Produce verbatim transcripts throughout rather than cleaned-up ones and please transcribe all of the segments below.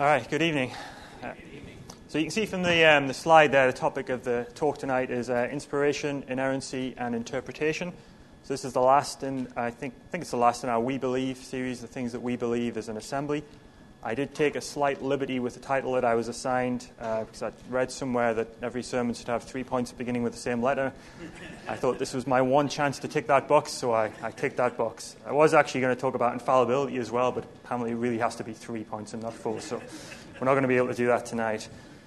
All right, good evening. Uh, so you can see from the um, the slide there, the topic of the talk tonight is uh, inspiration, inerrancy, and interpretation. So this is the last in, I think, I think it's the last in our We Believe series, the things that we believe as an assembly. I did take a slight liberty with the title that I was assigned uh, because I read somewhere that every sermon should have three points beginning with the same letter. I thought this was my one chance to tick that box, so I, I ticked that box. I was actually going to talk about infallibility as well, but apparently it really has to be three points and not four, so we're not going to be able to do that tonight.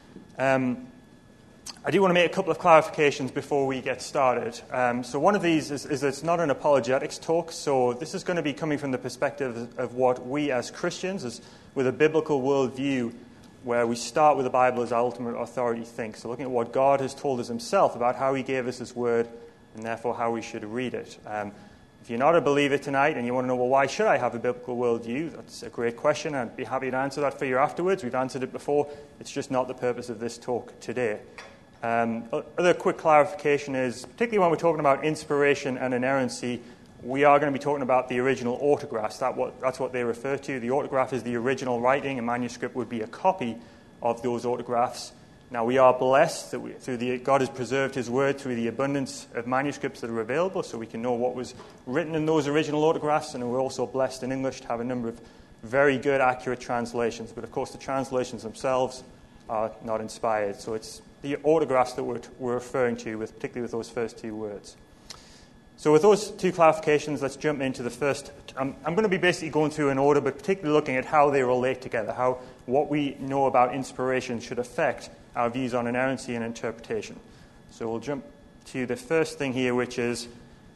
Um, I do want to make a couple of clarifications before we get started. Um, so one of these is, is it's not an apologetics talk, so this is going to be coming from the perspective of what we as Christians, as with a biblical worldview, where we start with the Bible as our ultimate authority think. So looking at what God has told us himself about how he gave us his word, and therefore how we should read it. Um, if you're not a believer tonight and you want to know, well, why should I have a biblical worldview? That's a great question. I'd be happy to answer that for you afterwards. We've answered it before. It's just not the purpose of this talk today. Um, other quick clarification is, particularly when we're talking about inspiration and inerrancy, we are going to be talking about the original autographs. That what, that's what they refer to. The autograph is the original writing. A manuscript would be a copy of those autographs. Now, we are blessed that we, through the, God has preserved his word through the abundance of manuscripts that are available, so we can know what was written in those original autographs, and we're also blessed in English to have a number of very good, accurate translations. But, of course, the translations themselves are not inspired. So it's the autographs that we're, we're referring to, with, particularly with those first two words. So with those two clarifications, let's jump into the first. I'm, I'm going to be basically going through an order, but particularly looking at how they relate together, how what we know about inspiration should affect our views on inerrancy and interpretation. So we'll jump to the first thing here, which is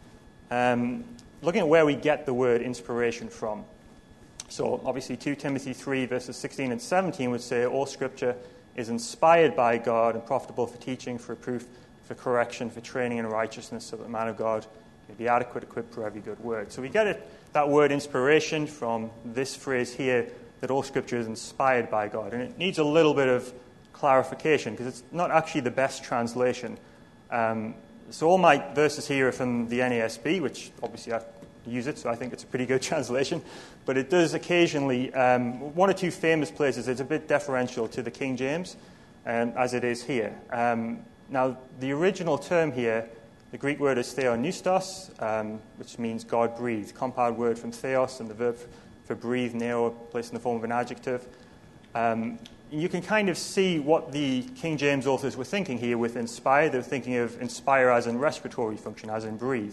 um, looking at where we get the word inspiration from. So obviously Second Timothy three, verses sixteen and seventeen would say, all Scripture is inspired by God and profitable for teaching, for reproof, for correction, for training in righteousness, so that the man of God may be adequate, equipped for every good word. So we get it, that word inspiration from this phrase here, that all Scripture is inspired by God. And it needs a little bit of clarification, because it's not actually the best translation. Um, so all my verses here are from the N A S B, which obviously I use it, so I think it's a pretty good translation. But it does occasionally, um, one or two famous places, it's a bit deferential to the King James, um, as it is here. Um, now, the original term here, the Greek word is theopneustos, um, which means God breathed. Compound word from theos, and the verb for breathe, neo, placed in the form of an adjective. Um, you can kind of see what the King James authors were thinking here with inspire. They were thinking of inspire as in respiratory function, as in breathe.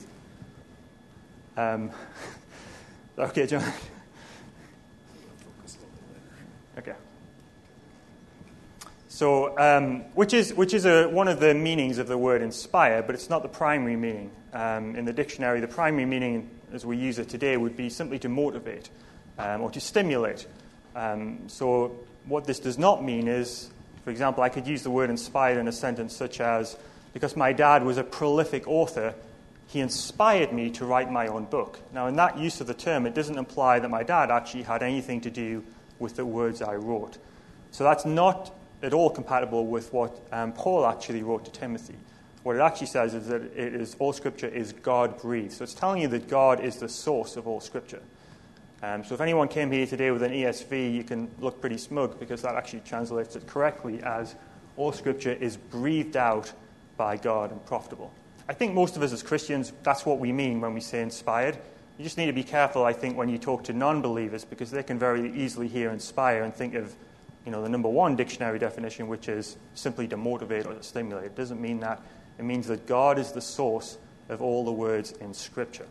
Um, okay, John. Okay. So, um, which is which is a, one of the meanings of the word inspire, but it's not the primary meaning. Um, in the dictionary, the primary meaning, as we use it today, would be simply to motivate um, or to stimulate. Um, so, what this does not mean is, for example, I could use the word inspired in a sentence such as, because my dad was a prolific author, he inspired me to write my own book. Now, in that use of the term, it doesn't imply that my dad actually had anything to do with the words I wrote. So that's not at all compatible with what um, Paul actually wrote to Timothy. What it actually says is that it is all Scripture is God-breathed. So it's telling you that God is the source of all Scripture. Um, so if anyone came here today with an E S V, you can look pretty smug, because that actually translates it correctly as all Scripture is breathed out by God and profitable. I think most of us as Christians, that's what we mean when we say inspired. You just need to be careful, I think, when you talk to non-believers, because they can very easily hear inspire and think of, you know, the number one dictionary definition, which is simply to motivate or to stimulate. It doesn't mean that. It means that God is the source of all the words in Scripture.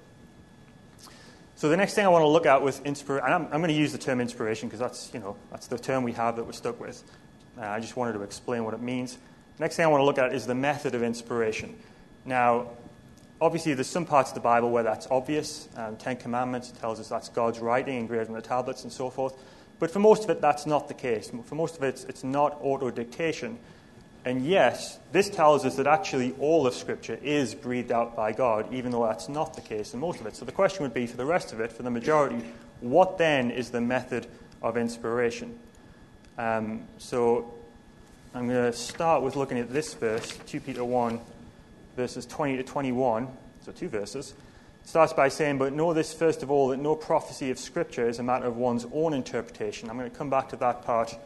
So the next thing I want to look at with inspiration, and I'm, I'm going to use the term inspiration because that's, you know, that's the term we have that we're stuck with. Uh, I just wanted to explain what it means. Next thing I want to look at is the method of inspiration. Now, obviously, there's some parts of the Bible where that's obvious. Um, Ten Commandments tells us that's God's writing engraved on the tablets and so forth. But for most of it, that's not the case. For most of it, it's, it's not auto-dictation. And yes, this tells us that actually all of Scripture is breathed out by God, even though that's not the case in most of it. So the question would be, for the rest of it, for the majority, what then is the method of inspiration? Um, so I'm going to start with looking at this verse, Second Peter one, verses twenty to twenty-one, so two verses. It starts by saying, but know this first of all, that no prophecy of Scripture is a matter of one's own interpretation. I'm going to come back to that part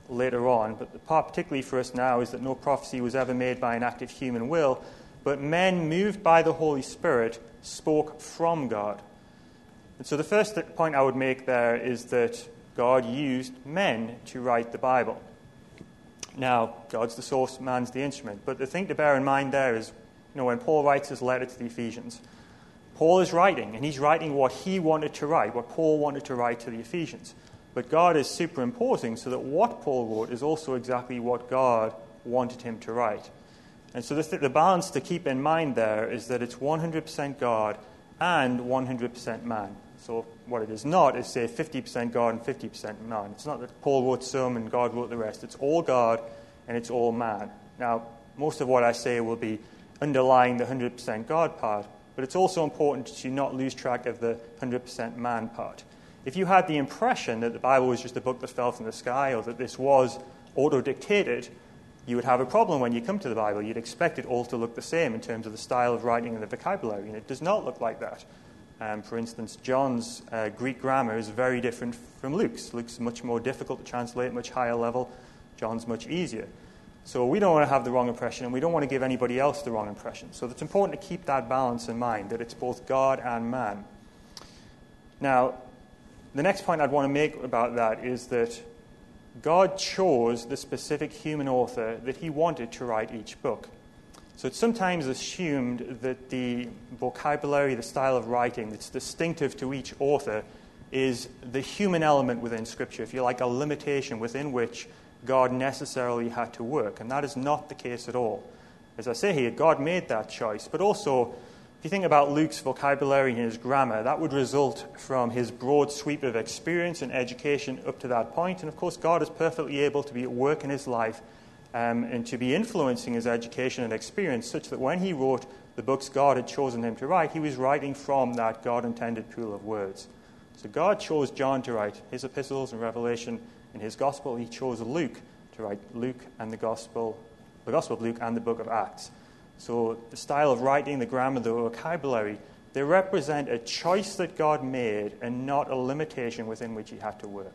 later on, but the part particularly for us now is that no prophecy was ever made by an active human will, but men moved by the Holy Spirit spoke from God. And so the first point I would make there is that God used men to write the Bible. Now, God's the source, man's the instrument. But the thing to bear in mind there is, you know, when Paul writes his letter to the Ephesians, Paul is writing, and he's writing what he wanted to write, what Paul wanted to write to the Ephesians. But God is superimposing so that what Paul wrote is also exactly what God wanted him to write. And so the, the balance to keep in mind there is that it's one hundred percent God and one hundred percent man. So what it is not is, say, fifty percent God and fifty percent man. It's not that Paul wrote some and God wrote the rest. It's all God and it's all man. Now, most of what I say will be underlying the one hundred percent God part, but it's also important to not lose track of the one hundred percent man part. If you had the impression that the Bible was just a book that fell from the sky or that this was auto-dictated, you would have a problem when you come to the Bible. You'd expect it all to look the same in terms of the style of writing and the vocabulary, and it does not look like that. Um, for instance, John's uh, Greek grammar is very different from Luke's. Luke's much more difficult to translate, much higher level. John's much easier. So we don't want to have the wrong impression, and we don't want to give anybody else the wrong impression. So it's important to keep that balance in mind, that it's both God and man. Now, the next point I'd want to make about that is that God chose the specific human author that he wanted to write each book. So it's sometimes assumed that the vocabulary, the style of writing that's distinctive to each author is the human element within Scripture, if you like, a limitation within which God necessarily had to work. And that is not the case at all. As I say here, God made that choice. But also, if you think about Luke's vocabulary and his grammar, that would result from his broad sweep of experience and education up to that point. And of course, God is perfectly able to be at work in his life um, and to be influencing his education and experience such that when he wrote the books God had chosen him to write, he was writing from that God-intended pool of words. So God chose John to write his epistles and Revelation. In his gospel, he chose Luke to write Luke and the gospel, the Gospel of Luke and the book of Acts. So the style of writing, the grammar, the vocabulary, they represent a choice that God made and not a limitation within which he had to work.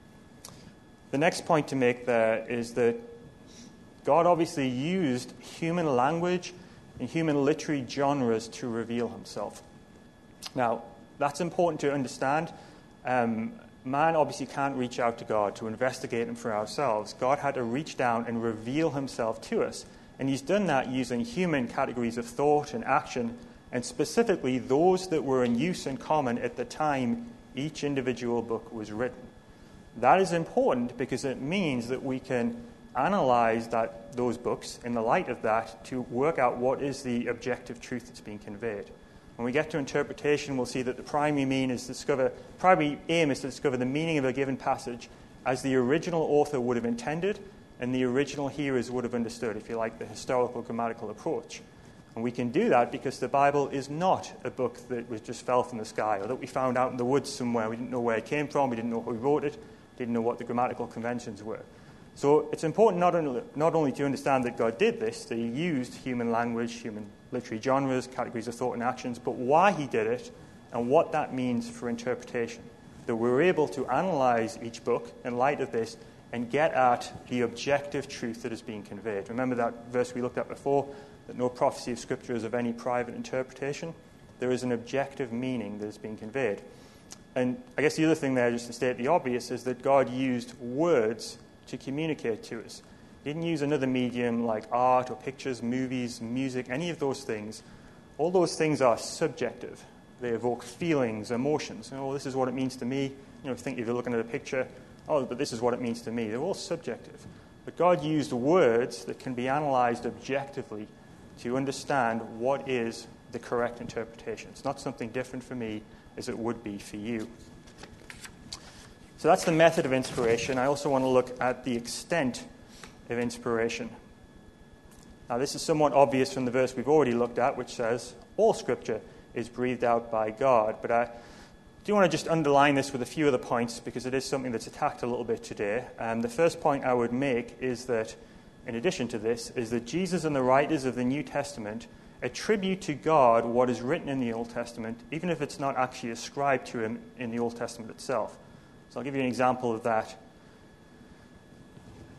The next point to make there is that God obviously used human language and human literary genres to reveal himself. Now, that's important to understand. Um, man obviously can't reach out to God to investigate him for ourselves. God had to reach down and reveal himself to us. And he's done that using human categories of thought and action, and specifically those that were in use and common at the time each individual book was written. That is important because it means that we can analyze that, those books in the light of that to work out what is the objective truth that's being conveyed. When we get to interpretation, we'll see that the primary mean is to discover, primary aim is to discover the meaning of a given passage as the original author would have intended and the original hearers would have understood, if you like, the historical grammatical approach. And we can do that because the Bible is not a book that was just fell from the sky or that we found out in the woods somewhere. We didn't know where it came from, we didn't know who wrote it, didn't know what the grammatical conventions were. So it's important not only, not only to understand that God did this, that he used human language, human literary genres, categories of thought and actions, but why he did it and what that means for interpretation. That we're able to analyze each book in light of this and get at the objective truth that is being conveyed. Remember that verse we looked at before, that no prophecy of Scripture is of any private interpretation? There is an objective meaning that is being conveyed. And I guess the other thing there, just to state the obvious, is that God used words to communicate to us. He didn't use another medium like art or pictures, movies, music, any of those things. All those things are subjective. They evoke feelings, emotions. Oh, this is what it means to me. You know, think if you're looking at a picture, oh, but this is what it means to me. They're all subjective. But God used words that can be analyzed objectively to understand what is the correct interpretation. It's not something different for me as it would be for you. So that's the method of inspiration. I also want to look at the extent of inspiration. Now, this is somewhat obvious from the verse we've already looked at, which says, all Scripture is breathed out by God. But I do want to just underline this with a few other points because it is something that's attacked a little bit today. And the first point I would make is that, in addition to this, is that Jesus and the writers of the New Testament attribute to God what is written in the Old Testament, even if it's not actually ascribed to him in the Old Testament itself. So I'll give you an example of that.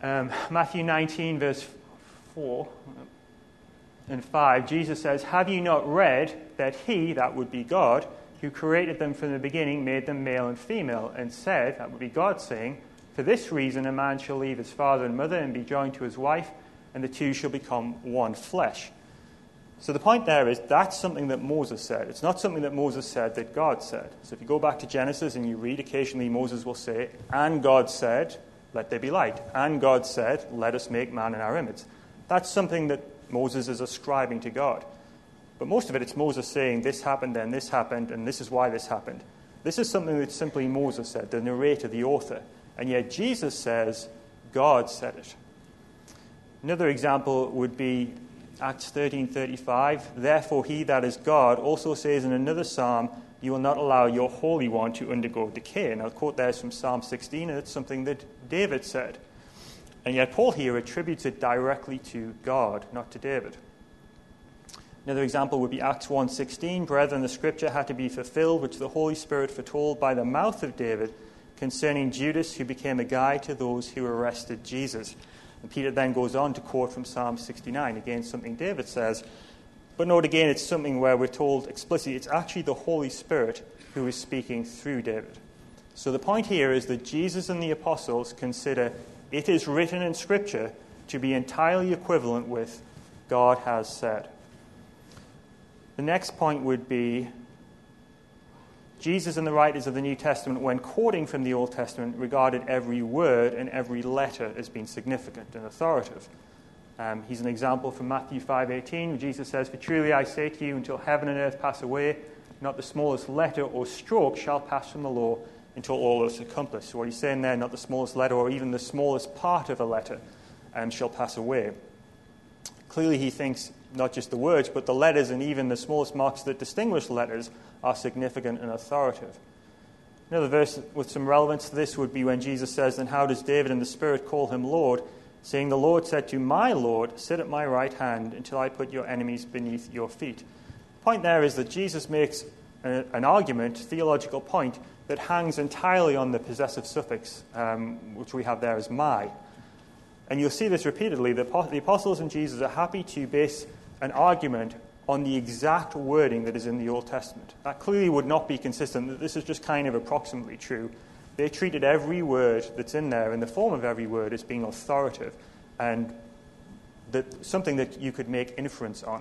Um, Matthew nineteen, verse four and five, Jesus says, "Have you not read that he," that would be God, "who created them from the beginning, made them male and female, and said," that would be God saying, "For this reason a man shall leave his father and mother and be joined to his wife, and the two shall become one flesh." So the point there is that's something that Moses said. It's not something that Moses said that God said. So if you go back to Genesis and you read, occasionally Moses will say, "And God said, let there be light. And God said, let us make man in our image." That's something that Moses is ascribing to God. But most of it, it's Moses saying, this happened, then this happened, and this is why this happened. This is something that simply Moses said, the narrator, the author. And yet Jesus says, God said it. Another example would be Acts thirteen thirty-five. "Therefore he that is God also says in another psalm, you will not allow your Holy One to undergo decay." And I'll quote there from Psalm sixteen, and it's something that David said. And yet Paul here attributes it directly to God, not to David. Another example would be Acts one sixteen. "Brethren, the scripture had to be fulfilled, which the Holy Spirit foretold by the mouth of David concerning Judas, who became a guide to those who arrested Jesus." And Peter then goes on to quote from Psalm sixty-nine, again something David says. But note again, it's something where we're told explicitly it's actually the Holy Spirit who is speaking through David. So the point here is that Jesus and the apostles consider it is written in Scripture to be entirely equivalent with God has said. The next point would be Jesus and the writers of the New Testament, when quoting from the Old Testament, regarded every word and every letter as being significant and authoritative. Um, he's an example from Matthew five eighteen, where Jesus says, "For truly I say to you, until heaven and earth pass away, not the smallest letter or stroke shall pass from the law until all is accomplished." So what he's saying there, not the smallest letter or even the smallest part of a letter um, shall pass away. Clearly he thinks not just the words, but the letters and even the smallest marks that distinguish letters are significant and authoritative. Another verse with some relevance to this would be when Jesus says, "Then how does David in the Spirit call him Lord? Saying, the Lord said to my Lord, sit at my right hand until I put your enemies beneath your feet." The point there is that Jesus makes a, an argument, theological point, that hangs entirely on the possessive suffix, um, which we have there as my. And you'll see this repeatedly. The, the apostles and Jesus are happy to base an argument on the exact wording that is in the Old Testament. That clearly would not be consistent. This is just kind of approximately true. They treated every word that's in there, in the form of every word, as being authoritative and that something that you could make inference on.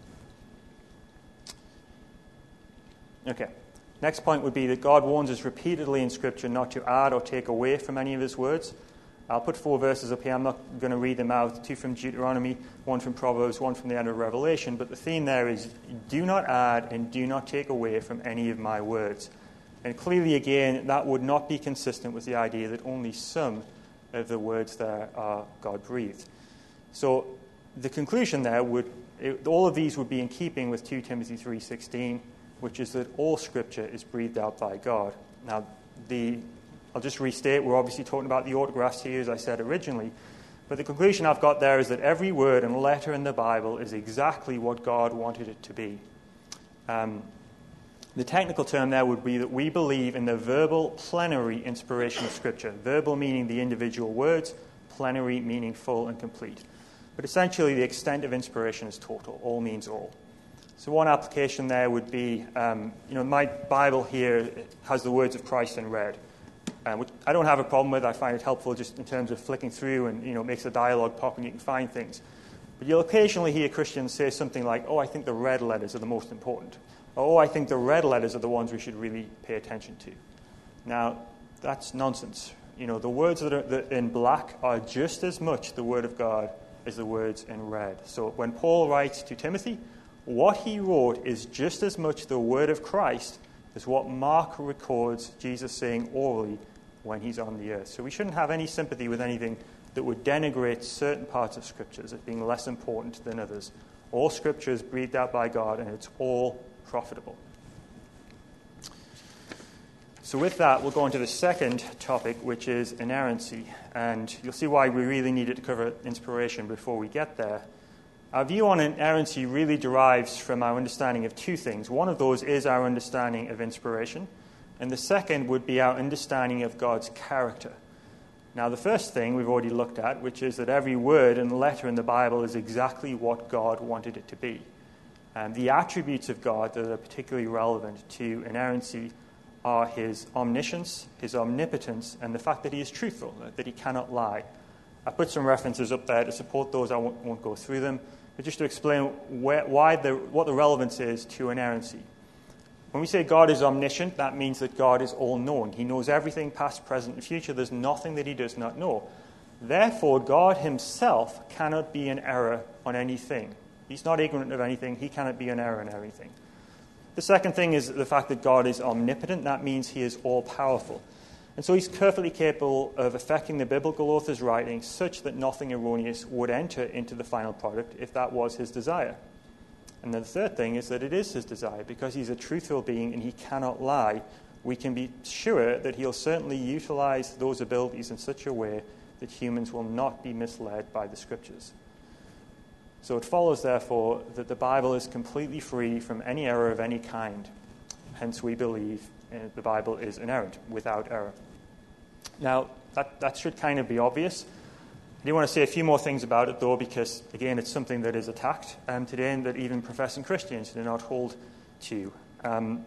Okay. Next point would be that God warns us repeatedly in Scripture not to add or take away from any of his words. I'll put four verses up here. I'm not going to read them out. Two from Deuteronomy, one from Proverbs, one from the end of Revelation. But the theme there is, do not add and do not take away from any of my words. And clearly, again, that would not be consistent with the idea that only some of the words there are God-breathed. So the conclusion there would, it, all of these would be in keeping with Second Timothy three sixteen, which is that all Scripture is breathed out by God. Now, the I'll just restate, we're obviously talking about the autographs here, as I said originally. But the conclusion I've got there is that every word and letter in the Bible is exactly what God wanted it to be. Um, the technical term there would be that we believe in the verbal plenary inspiration of Scripture. Verbal meaning the individual words, plenary meaning full and complete. But essentially the extent of inspiration is total. All means all. So one application there would be, um, you know, my Bible here has the words of Christ in red. Um, which I don't have a problem with. I find it helpful just in terms of flicking through and, you know, it makes the dialogue pop and you can find things. But you'll occasionally hear Christians say something like, oh, I think the red letters are the most important. Or, oh, I think the red letters are the ones we should really pay attention to. Now, that's nonsense. You know, the words that are in black are just as much the Word of God as the words in red. So when Paul writes to Timothy, what he wrote is just as much the Word of Christ as what Mark records Jesus saying orally when he's on the earth. So we shouldn't have any sympathy with anything that would denigrate certain parts of Scriptures as being less important than others. All Scripture is breathed out by God, and it's all profitable. So with that, we'll go on to the second topic, which is inerrancy. And you'll see why we really needed to cover inspiration before we get there. Our view on inerrancy really derives from our understanding of two things. One of those is our understanding of inspiration, and the second would be our understanding of God's character. Now, the first thing we've already looked at, which is that every word and letter in the Bible is exactly what God wanted it to be. And the attributes of God that are particularly relevant to inerrancy are his omniscience, his omnipotence, and the fact that he is truthful, that he cannot lie. I put some references up there to support those. I won't, won't go through them, but just to explain where, why the, what the relevance is to inerrancy. When we say God is omniscient, that means that God is all-knowing. He knows everything, past, present, and future. There's nothing that he does not know. Therefore, God himself cannot be in error on anything. He's not ignorant of anything. He cannot be in error on everything. The second thing is the fact that God is omnipotent. That means he is all-powerful. And so he's perfectly capable of affecting the biblical author's writing such that nothing erroneous would enter into the final product if that was his desire. And then the third thing is that it is his desire. Because he's a truthful being and he cannot lie, we can be sure that he'll certainly utilize those abilities in such a way that humans will not be misled by the Scriptures. So it follows, therefore, that the Bible is completely free from any error of any kind. Hence, we believe uh, the Bible is inerrant, without error. Now, that, that should kind of be obvious. I do want to say a few more things about it, though, because, again, it's something that is attacked um, today and that even professing Christians do not hold to. Um,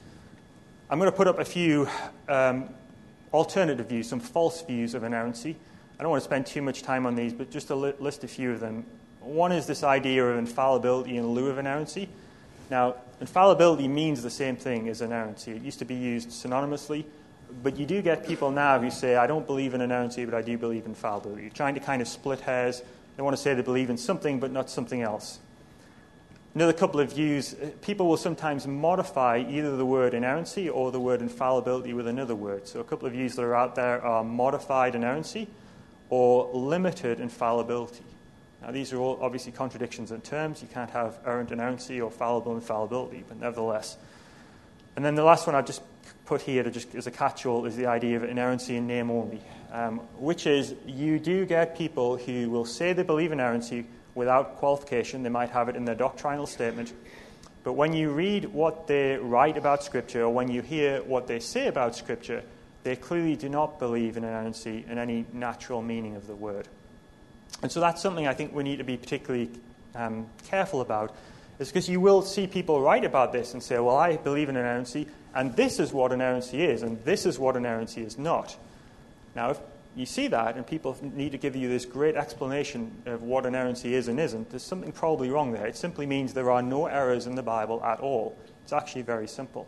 I'm going to put up a few um, alternative views, some false views of inerrancy. I don't want to spend too much time on these, but just to li- list a few of them. One is this idea of infallibility in lieu of inerrancy. Now, infallibility means the same thing as inerrancy. It used to be used synonymously. But you do get people now who say, I don't believe in inerrancy, but I do believe in fallibility. You're trying to kind of split hairs. They want to say they believe in something, but not something else. Another couple of views, people will sometimes modify either the word inerrancy or the word infallibility with another word. So a couple of views that are out there are modified inerrancy or limited infallibility. Now, these are all obviously contradictions in terms. You can't have errant inerrancy or fallible infallibility, but nevertheless. And then the last one I've just put here to just as a catch-all is the idea of inerrancy in name only, um, which is you do get people who will say they believe in inerrancy without qualification. They might have it in their doctrinal statement. But when you read what they write about Scripture or when you hear what they say about Scripture, they clearly do not believe in inerrancy in any natural meaning of the word. And so that's something I think we need to be particularly um, careful about, is because you will see people write about this and say, well, I believe in inerrancy, and this is what inerrancy is, and this is what inerrancy is not. Now, if you see that, and people need to give you this great explanation of what inerrancy is and isn't, there's something probably wrong there. It simply means there are no errors in the Bible at all. It's actually very simple.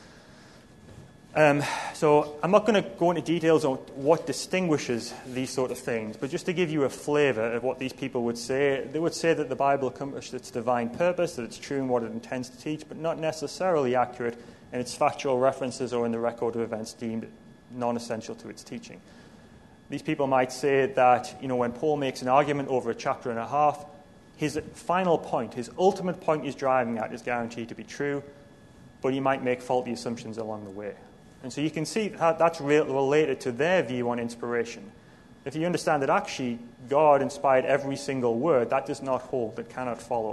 Um, so I'm not going to go into details on what distinguishes these sort of things, but just to give you a flavor of what these people would say, they would say that the Bible accomplished its divine purpose, that it's true in what it intends to teach, but not necessarily accurate in its factual references or in the record of events deemed non-essential to its teaching. These people might say that, you know, when Paul makes an argument over a chapter and a half, his final point, his ultimate point he's driving at is guaranteed to be true, but he might make faulty assumptions along the way. And so you can see how that's re- related to their view on inspiration. If you understand that actually God inspired every single word, that does not hold, it cannot follow.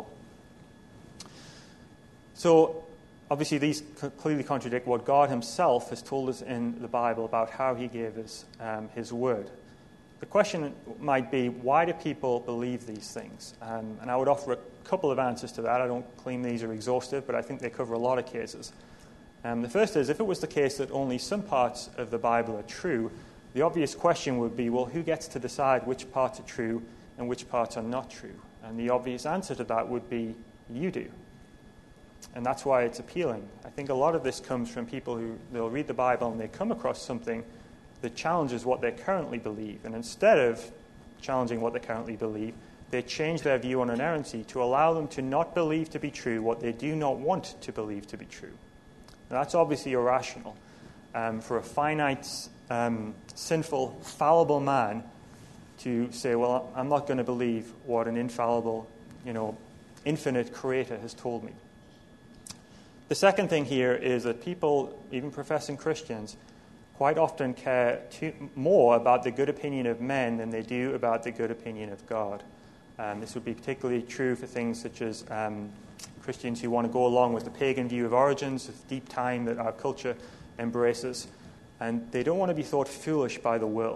So obviously these clearly contradict what God himself has told us in the Bible about how he gave us um, his word. The question might be, why do people believe these things? Um, and I would offer a couple of answers to that. I don't claim these are exhaustive, but I think they cover a lot of cases. Um, the first is, if it was the case that only some parts of the Bible are true, the obvious question would be, well, who gets to decide which parts are true and which parts are not true? And the obvious answer to that would be, you do. And that's why it's appealing. I think a lot of this comes from people who, they'll read the Bible and they come across something that challenges what they currently believe. And instead of challenging what they currently believe, they change their view on inerrancy to allow them to not believe to be true what they do not want to believe to be true. Now, that's obviously irrational. Um, for a finite, um, sinful, fallible man to say, well, I'm not going to believe what an infallible, you know, infinite creator has told me. The second thing here is that people, even professing Christians, quite often care too, more about the good opinion of men than they do about the good opinion of God. Um, this would be particularly true for things such as um, Christians who want to go along with the pagan view of origins, of deep time that our culture embraces. And they don't want to be thought foolish by the world.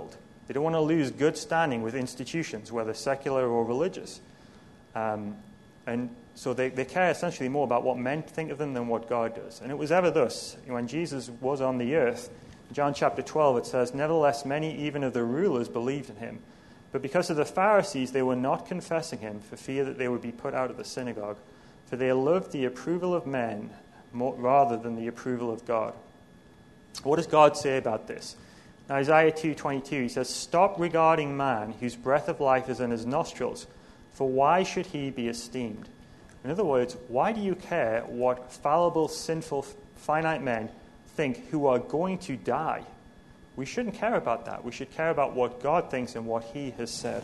They don't want to lose good standing with institutions, whether secular or religious. Um, and so they, they care essentially more about what men think of them than what God does. And it was ever thus. When Jesus was on the earth, in John chapter twelve, it says, "Nevertheless, many even of the rulers believed in him. But because of the Pharisees, they were not confessing him for fear that they would be put out of the synagogue. For they loved the approval of men more, rather than the approval of God." What does God say about this? In Isaiah two twenty-two, he says, "Stop regarding man, whose breath of life is in his nostrils, for why should he be esteemed?" In other words, why do you care what fallible, sinful, finite men think who are going to die? We shouldn't care about that. We should care about what God thinks and what he has said.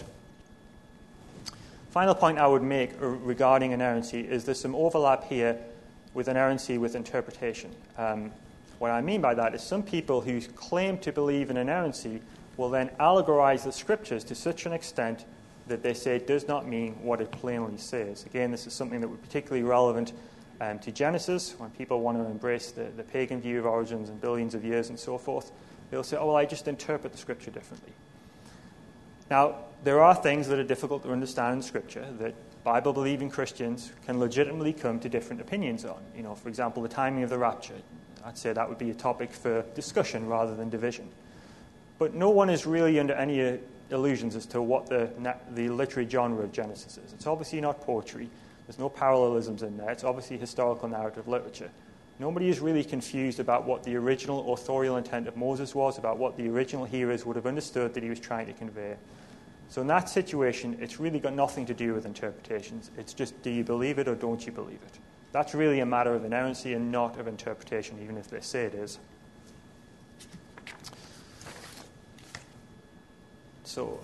Final point I would make regarding inerrancy is there's some overlap here with inerrancy with interpretation. Um, what I mean by that is some people who claim to believe in inerrancy will then allegorize the scriptures to such an extent that they say it does not mean what it plainly says. Again, this is something that would be particularly relevant um, to Genesis, when people want to embrace the, the pagan view of origins and billions of years and so forth. They'll say, oh, well, I just interpret the scripture differently. Now, there are things that are difficult to understand in Scripture that Bible-believing Christians can legitimately come to different opinions on. You know, for example, the timing of the rapture. I'd say that would be a topic for discussion rather than division. But no one is really under any illusions as to what the, the literary genre of Genesis is. It's obviously not poetry. There's no parallelisms in there. It's obviously historical narrative literature. Nobody is really confused about what the original authorial intent of Moses was, about what the original hearers would have understood that he was trying to convey. So in that situation, it's really got nothing to do with interpretations. It's just, do you believe it or don't you believe it? That's really a matter of inerrancy and not of interpretation, even if they say it is. So,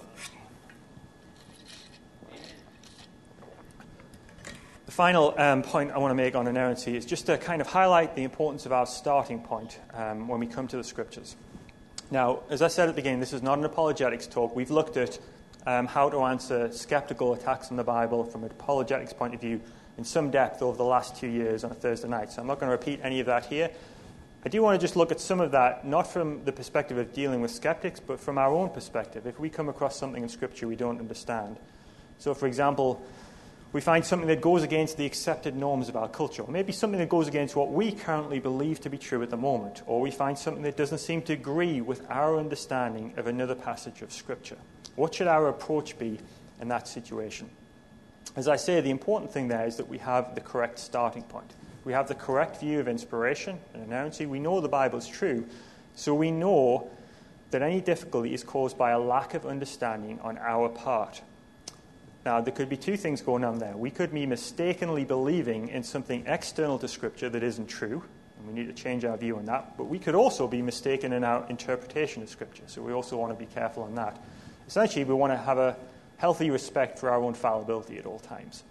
the final um, point I want to make on inerrancy is just to kind of highlight the importance of our starting point um, when we come to the Scriptures. Now, as I said at the beginning, this is not an apologetics talk. We've looked at um, how to answer skeptical attacks on the Bible from an apologetics point of view in some depth over the last two years on a Thursday night. So I'm not going to repeat any of that here. I do want to just look at some of that, not from the perspective of dealing with skeptics, but from our own perspective. If we come across something in Scripture we don't understand. So, for example, we find something that goes against the accepted norms of our culture, or maybe something that goes against what we currently believe to be true at the moment, or we find something that doesn't seem to agree with our understanding of another passage of Scripture. What should our approach be in that situation? As I say, the important thing there is that we have the correct starting point. We have the correct view of inspiration and inerrancy. We know the Bible is true, so we know that any difficulty is caused by a lack of understanding on our part. Now, there could be two things going on there. We could be mistakenly believing in something external to Scripture that isn't true, and we need to change our view on that. But we could also be mistaken in our interpretation of Scripture, so we also want to be careful on that. Essentially, we want to have a healthy respect for our own fallibility at all times.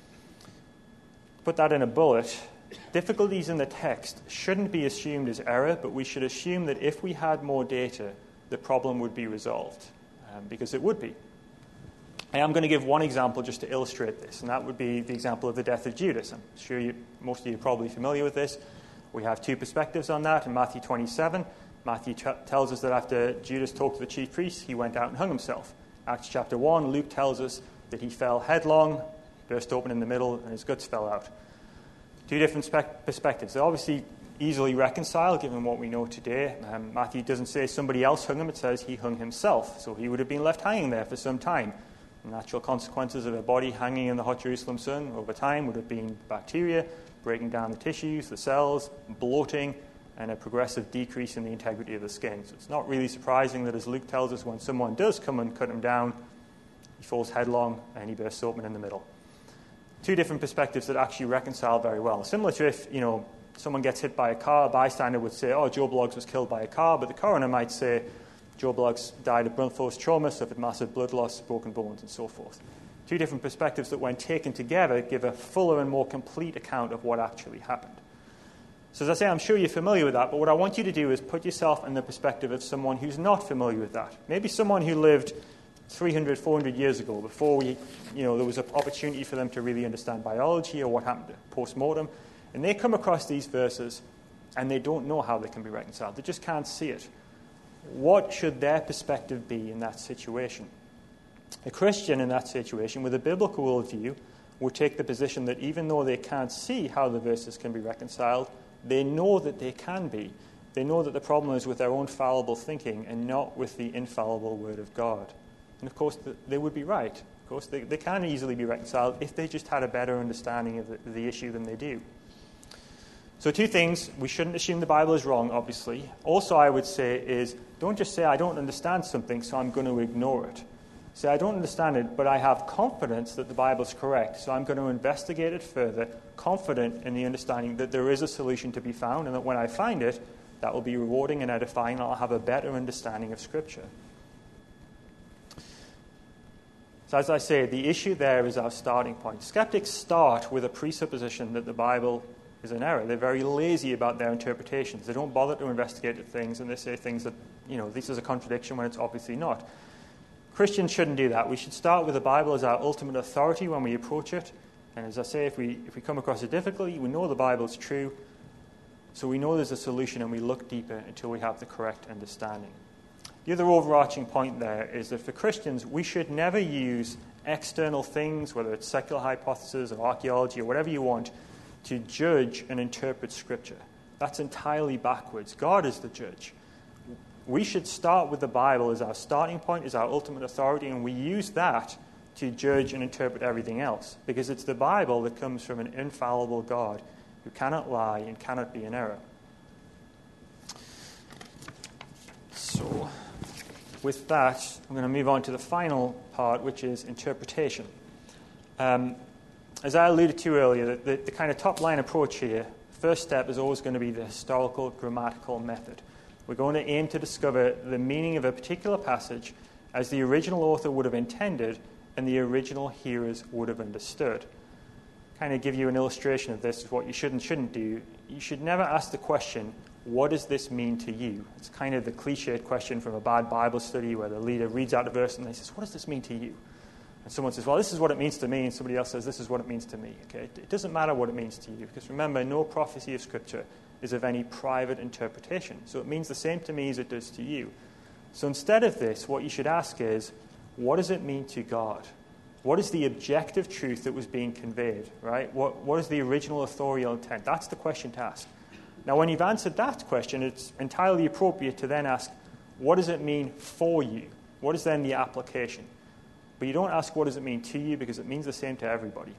Put that in a bullet. Difficulties in the text shouldn't be assumed as error, but we should assume that if we had more data, the problem would be resolved, um, because it would be. I am going to give one example just to illustrate this, and that would be the example of the death of Judas. I'm sure you, most of you are probably familiar with this. We have two perspectives on that in Matthew twenty-seven. Matthew t- tells us that after Judas talked to the chief priests, he went out and hung himself. Acts chapter one, Luke tells us that he fell headlong, burst open in the middle, and his guts fell out. Two different spec- perspectives. They're obviously easily reconciled, given what we know today. Um, Matthew doesn't say somebody else hung him, it says he hung himself. So he would have been left hanging there for some time. The natural consequences of a body hanging in the hot Jerusalem sun over time would have been bacteria, breaking down the tissues, the cells, bloating, and a progressive decrease in the integrity of the skin. So it's not really surprising that, as Luke tells us, when someone does come and cut him down, he falls headlong and he bursts open in the middle. Two different perspectives that actually reconcile very well. Similar to if, you know, someone gets hit by a car, a bystander would say, oh, Joe Bloggs was killed by a car, but the coroner might say, Joe Bloggs died of blunt force trauma, suffered massive blood loss, broken bones, and so forth. Two different perspectives that, when taken together, give a fuller and more complete account of what actually happened. So as I say, I'm sure you're familiar with that, but what I want you to do is put yourself in the perspective of someone who's not familiar with that. Maybe someone who lived three hundred, four hundred years ago, before we, you know, there was an opportunity for them to really understand biology or what happened post-mortem, and they come across these verses and they don't know how they can be reconciled. They just can't see it. what should their perspective be in that situation? A Christian in that situation with a biblical worldview would take the position that even though they can't see how the verses can be reconciled, they know that they can be. They know that the problem is with their own fallible thinking and not with the infallible Word of God. And of course, they would be right. Of course, they, they can easily be reconciled if they just had a better understanding of the, the issue than they do. So two things. We shouldn't assume the Bible is wrong, obviously. Also, I would say is, don't just say, I don't understand something, so I'm going to ignore it. Say, I don't understand it, but I have confidence that the Bible is correct, so I'm going to investigate it further, confident in the understanding that there is a solution to be found, and that when I find it, that will be rewarding and edifying, and I'll have a better understanding of Scripture. So as I say, the issue there is our starting point. Skeptics start with a presupposition that the Bible is an error. They're very lazy about their interpretations. They don't bother to investigate things, and they say things that, you know, this is a contradiction when it's obviously not. Christians shouldn't do that. We should start with the Bible as our ultimate authority when we approach it. And as I say, if we if we come across a difficulty, we know the Bible is true, so we know there's a solution, and we look deeper until we have the correct understanding. The other overarching point there is that for Christians, we should never use external things, whether it's secular hypotheses or archaeology or whatever you want, to judge and interpret Scripture. That's entirely backwards. God is the judge. We should start with the Bible as our starting point, as our ultimate authority, and we use that to judge and interpret everything else, because it's the Bible that comes from an infallible God who cannot lie and cannot be in error. So, with that, I'm going to move on to the final part, which is interpretation. Um, as I alluded to earlier, the, the, the kind of top-line approach here, first step is always going to be the historical grammatical method. We're going to aim to discover the meaning of a particular passage as the original author would have intended and the original hearers would have understood. Kind of give you an illustration of this, is what you should and shouldn't do. You should never ask the question, what does this mean to you? It's kind of the cliched question from a bad Bible study where the leader reads out a verse and they says, what does this mean to you? And someone says, well, this is what it means to me, and somebody else says, this is what it means to me. Okay, it doesn't matter what it means to you, because remember, no prophecy of Scripture is of any private interpretation. So it means the same to me as it does to you. So instead of this, what you should ask is, what does it mean to God? What is the objective truth that was being conveyed, right? What, what is the original authorial intent? That's the question to ask. Now, when you've answered that question, it's entirely appropriate to then ask, what does it mean for you? What is then the application? But you don't ask, what does it mean to you, because it means the same to everybody.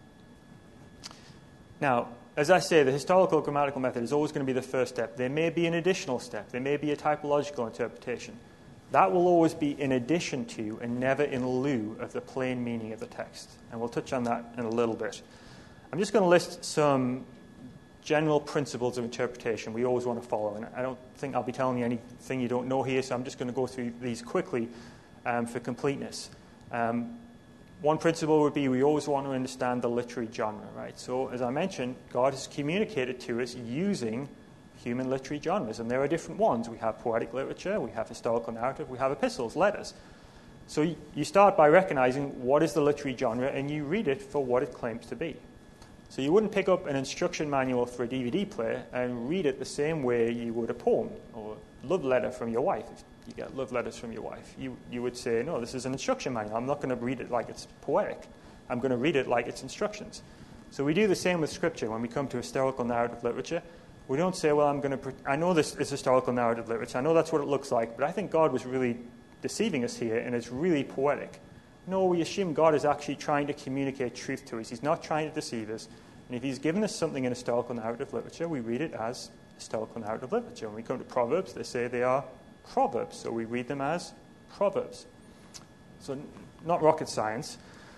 Now, as I say, the historical grammatical method is always going to be the first step. There may be an additional step. There may be a typological interpretation. That will always be in addition to and never in lieu of the plain meaning of the text. And we'll touch on that in a little bit. I'm just going to list some general principles of interpretation we always want to follow. And I don't think I'll be telling you anything you don't know here, so I'm just going to go through these quickly um, for completeness. Um, one principle would be we always want to understand the literary genre, right? So, as I mentioned, God has communicated to us using human literary genres, and there are different ones. We have poetic literature, we have historical narrative, we have epistles, letters. So you start by recognizing what is the literary genre, and you read it for what it claims to be. So you wouldn't pick up an instruction manual for a D V D player and read it the same way you would a poem or a love letter from your wife. If you get love letters from your wife, you, you would say, no, this is an instruction manual. I'm not going to read it like it's poetic. I'm going to read it like it's instructions. So we do the same with Scripture when we come to historical narrative literature. We don't say, well, I'm going to, pre- I know this is historical narrative literature. I know that's what it looks like, but I think God was really deceiving us here, and it's really poetic. No, we assume God is actually trying to communicate truth to us. He's not trying to deceive us. And if he's given us something in historical narrative literature, we read it as historical narrative literature. When we come to Proverbs, they say they are proverbs, so we read them as proverbs. So not rocket science.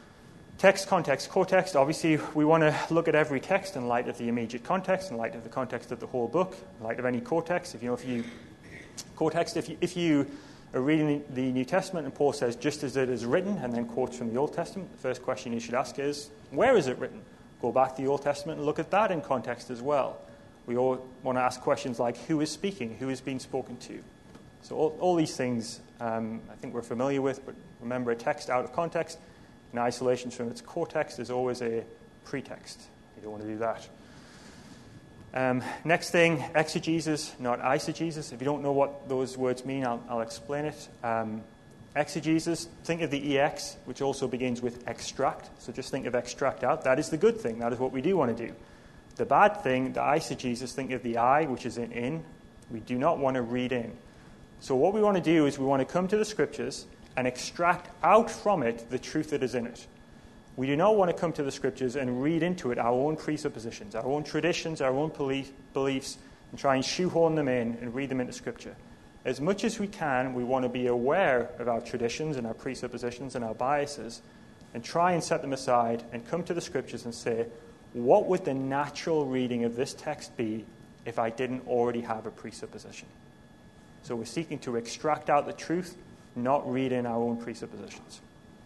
Text, context, co-text. Obviously, we want to look at every text in light of the immediate context, in light of the context of the whole book, in light of any co-text. If you know, if you co-text, if you, if you are reading the New Testament and Paul says, just as it is written, and then quotes from the Old Testament, the first question you should ask is, where is it written? Go back to the Old Testament and look at that in context as well. We all want to ask questions like, who is speaking? Who is being spoken to? So all, all these things um, I think we're familiar with, but remember, a text out of context in isolation from its core text is always a pretext. You don't want to do that. Um, next thing, exegesis, not eisegesis. If you don't know what those words mean, I'll, I'll explain it. Um, exegesis, think of the E X, which also begins with extract. So just think of extract out. That is the good thing. That is what we do want to do. The bad thing, the eisegesis, think of the I, which is in in. We do not want to read in. So what we want to do is we want to come to the Scriptures and extract out from it the truth that is in it. We do not want to come to the Scriptures and read into it our own presuppositions, our own traditions, our own beliefs, and try and shoehorn them in and read them into Scripture. As much as we can, we want to be aware of our traditions and our presuppositions and our biases and try and set them aside and come to the Scriptures and say, what would the natural reading of this text be if I didn't already have a presupposition? So we're seeking to extract out the truth, not read in our own presuppositions.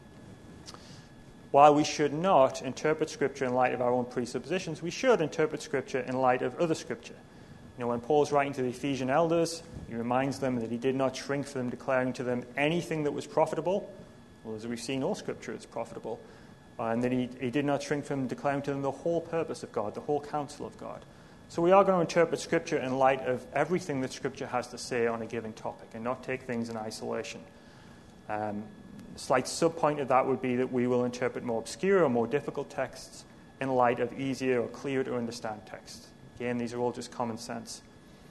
While we should not interpret Scripture in light of our own presuppositions, we should interpret Scripture in light of other Scripture. You know, when Paul's writing to the Ephesian elders, he reminds them that he did not shrink from them, declaring to them anything that was profitable. Well, as we've seen, all Scripture is profitable. Uh, and then he, he did not shrink from declaring to them the whole purpose of God, the whole counsel of God. So we are going to interpret Scripture in light of everything that Scripture has to say on a given topic and not take things in isolation. Um, a slight subpoint of that would be that we will interpret more obscure or more difficult texts in light of easier or clearer to understand texts. Again, these are all just common sense.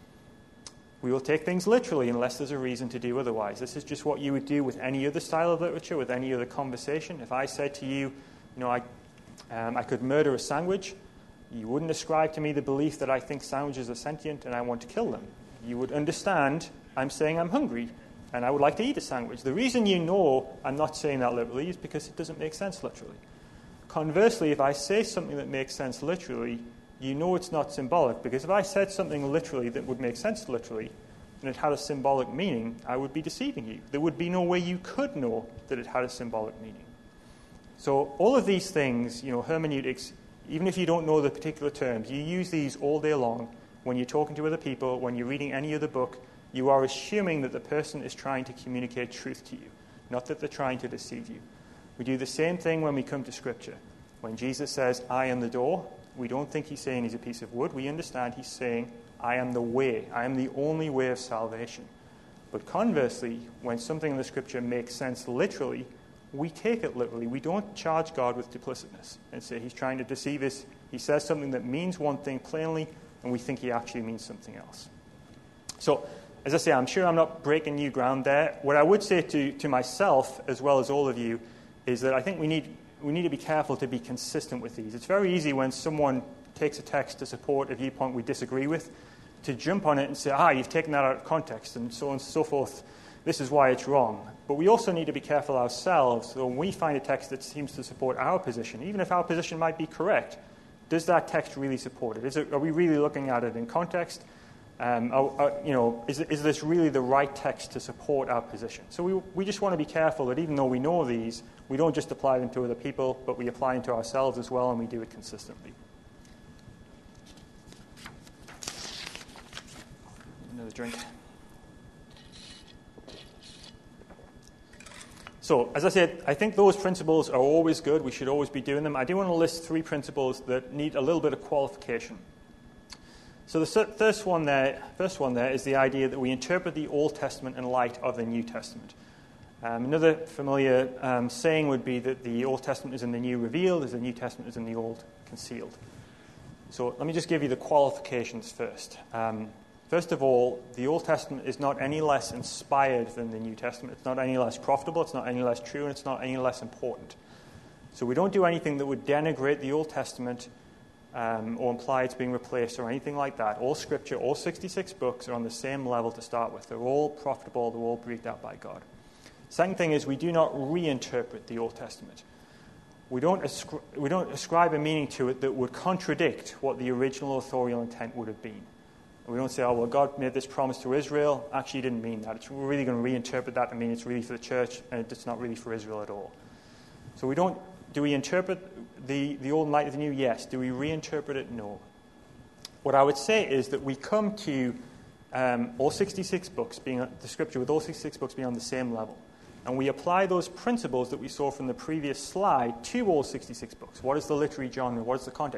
We will take things literally unless there's a reason to do otherwise. This is just what you would do with any other style of literature, with any other conversation. If I said to you, you know, I, um, I could murder a sandwich, you wouldn't ascribe to me the belief that I think sandwiches are sentient and I want to kill them. You would understand I'm saying I'm hungry and I would like to eat a sandwich. The reason you know I'm not saying that literally is because it doesn't make sense literally. Conversely, if I say something that makes sense literally, you know it's not symbolic, because if I said something literally that would make sense literally and it had a symbolic meaning, I would be deceiving you. There would be no way you could know that it had a symbolic meaning. So all of these things, you know, hermeneutics, even if you don't know the particular terms, you use these all day long when you're talking to other people, when you're reading any other book. You are assuming that the person is trying to communicate truth to you, not that they're trying to deceive you. We do the same thing when we come to Scripture. When Jesus says, I am the door, we don't think he's saying he's a piece of wood. We understand he's saying, I am the way. I am the only way of salvation. But conversely, when something in the Scripture makes sense literally, we take it literally. We don't charge God with duplicitness and say he's trying to deceive us. He says something that means one thing plainly, and we think he actually means something else. So, as I say, I'm sure I'm not breaking new ground there. What I would say to, to myself, as well as all of you, is that I think we need we need to be careful to be consistent with these. It's very easy when someone takes a text to support a viewpoint we disagree with to jump on it and say, ah, you've taken that out of context, and so on and so forth. This is why it's wrong. But we also need to be careful ourselves. So when we find a text that seems to support our position, even if our position might be correct, does that text really support it? Is it are we really looking at it in context? Um, are, are, you know, is, is this really the right text to support our position? So we, we just want to be careful that even though we know these, we don't just apply them to other people, but we apply them to ourselves as well, and we do it consistently. Another drink. So, as I said, I think those principles are always good. We should always be doing them. I do want to list three principles that need a little bit of qualification. So the first one there, first one there is the idea that we interpret the Old Testament in light of the New Testament. Um, another familiar um, saying would be that the Old Testament is in the New revealed, as the New Testament is in the Old concealed. So let me just give you the qualifications first. Um, first of all, the Old Testament is not any less inspired than the New Testament. It's not any less profitable, it's not any less true, and it's not any less important. So we don't do anything that would denigrate the Old Testament Um, or imply it's being replaced or anything like that. All Scripture, all sixty-six books are on the same level to start with. They're all profitable. They're all breathed out by God. Second thing is we do not reinterpret the Old Testament. We don't, ascri- we don't ascribe a meaning to it that would contradict what the original authorial intent would have been. And we don't say, oh, well, God made this promise to Israel. Actually, he didn't mean that. It's, we're really going to reinterpret that and mean it's really for the church, and it's not really for Israel at all. So we don't Do we interpret the, the Old in light of the New? Yes. Do we reinterpret it? No. What I would say is that we come to um, all sixty-six books, being the Scripture with all sixty-six books being on the same level. And we apply those principles that we saw from the previous slide to all sixty-six books. What is the literary genre? What is the context?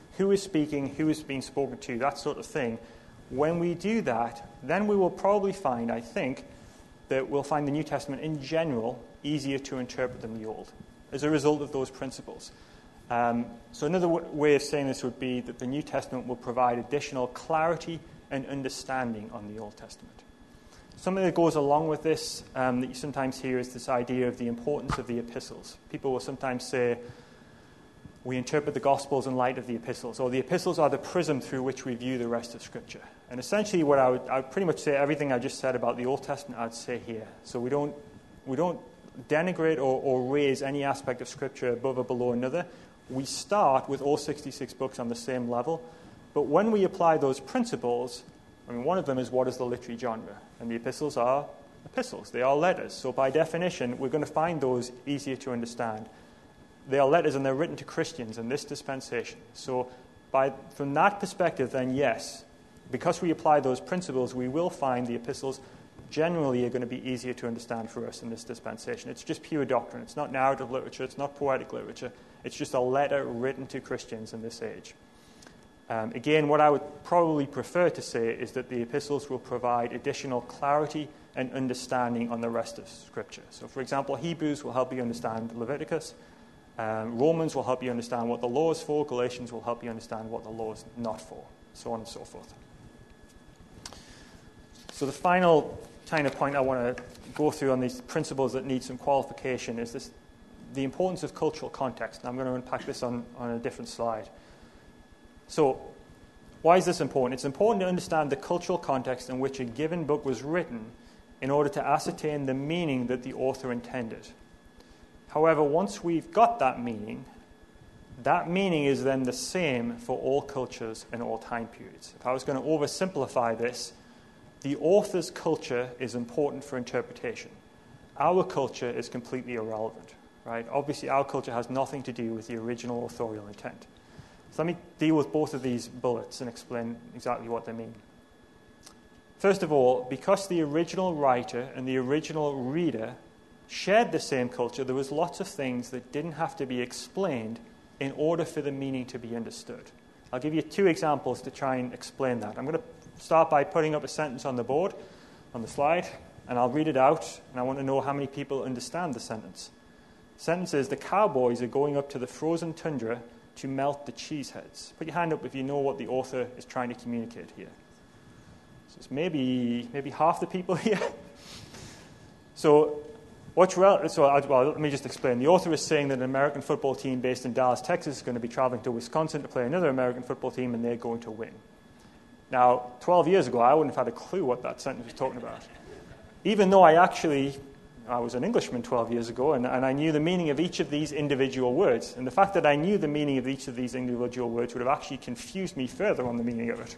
who is speaking, who is being spoken to, that sort of thing. When we do that, then we will probably find, I think, that we'll find the New Testament in general easier to interpret than the Old as a result of those principles. Um, so another w- way of saying this would be that the New Testament will provide additional clarity and understanding on the Old Testament. Something that goes along with this um, that you sometimes hear is this idea of the importance of the epistles. People will sometimes say, we interpret the Gospels in light of the epistles, or the epistles are the prism through which we view the rest of Scripture. And essentially what I would, I would pretty much say everything I just said about the Old Testament, I'd say here. So we don't, we don't denigrate or, or raise any aspect of Scripture above or below another. We start with all sixty-six books on the same level, but when we apply those principles, I mean, one of them is what is the literary genre? And the epistles are epistles. They are letters. So by definition, we're going to find those easier to understand. They are letters and they're written to Christians in this dispensation. So by, from that perspective, then yes, because we apply those principles, we will find the epistles generally are going to be easier to understand for us in this dispensation. It's just pure doctrine. It's not narrative literature. It's not poetic literature. It's just a letter written to Christians in this age. Um, again, what I would probably prefer to say is that the epistles will provide additional clarity and understanding on the rest of Scripture. So, for example, Hebrews will help you understand Leviticus. Um, Romans will help you understand what the law is for. Galatians will help you understand what the law is not for, so on and so forth. So the final kind of point I want to go through on these principles that need some qualification is this: the importance of cultural context. And I'm going to unpack this on, on a different slide. So why is this important? It's important to understand the cultural context in which a given book was written in order to ascertain the meaning that the author intended. However, once we've got that meaning, that meaning is then the same for all cultures and all time periods. If I was going to oversimplify this, the author's culture is important for interpretation. Our culture is completely irrelevant, right? Obviously, our culture has nothing to do with the original authorial intent. So let me deal with both of these bullets and explain exactly what they mean. First of all, because the original writer and the original reader shared the same culture, there was lots of things that didn't have to be explained in order for the meaning to be understood. I'll give you two examples to try and explain that. I'm going to start by putting up a sentence on the board, on the slide, and I'll read it out, and I want to know how many people understand the sentence. The sentence is, the cowboys are going up to the frozen tundra to melt the cheeseheads. Put your hand up if you know what the author is trying to communicate here. So it's maybe maybe half the people here. So, what's rel- so I, well, let me just explain. The author is saying that an American football team based in Dallas, Texas, is going to be traveling to Wisconsin to play another American football team, and they're going to win. Now, twelve years ago, I wouldn't have had a clue what that sentence was talking about, even though I actually. I was an Englishman twelve years ago, and, and I knew the meaning of each of these individual words. And the fact that I knew the meaning of each of these individual words would have actually confused me further on the meaning of it.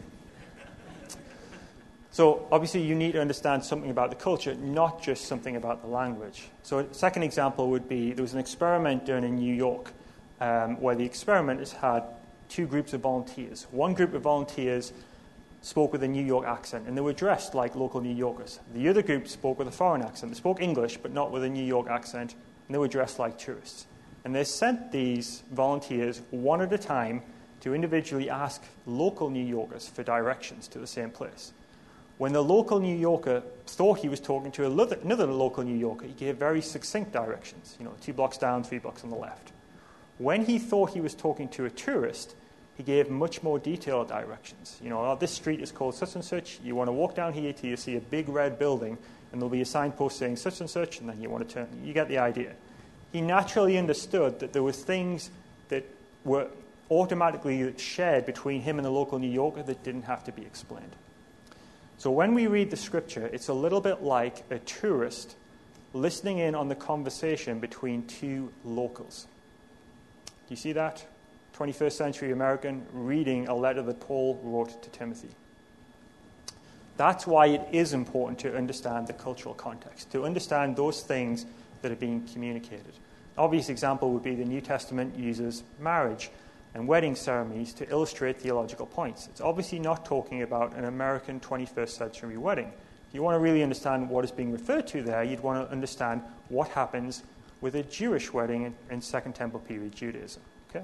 So, obviously, you need to understand something about the culture, not just something about the language. So, a second example would be, there was an experiment done in New York um, where the experimenters had two groups of volunteers. One group of volunteers spoke with a New York accent, and they were dressed like local New Yorkers. The other group spoke with a foreign accent. They spoke English, but not with a New York accent, and they were dressed like tourists. And they sent these volunteers one at a time to individually ask local New Yorkers for directions to the same place. When the local New Yorker thought he was talking to another local New Yorker, he gave very succinct directions, you know, two blocks down, three blocks on the left. When he thought he was talking to a tourist, he gave much more detailed directions. You know, oh, this street is called such and such. You want to walk down here till you see a big red building, and there'll be a signpost saying such and such, and then you want to turn. You get the idea. He naturally understood that there were things that were automatically shared between him and the local New Yorker that didn't have to be explained. So when we read the Scripture, it's a little bit like a tourist listening in on the conversation between two locals. Do you see that? twenty-first century American reading a letter that Paul wrote to Timothy. That's why it is important to understand the cultural context, to understand those things that are being communicated. An obvious example would be the New Testament uses marriage and wedding ceremonies to illustrate theological points. It's obviously not talking about an American twenty-first century wedding. If you want to really understand what is being referred to there, you'd want to understand what happens with a Jewish wedding in, in Second Temple period Judaism. Okay?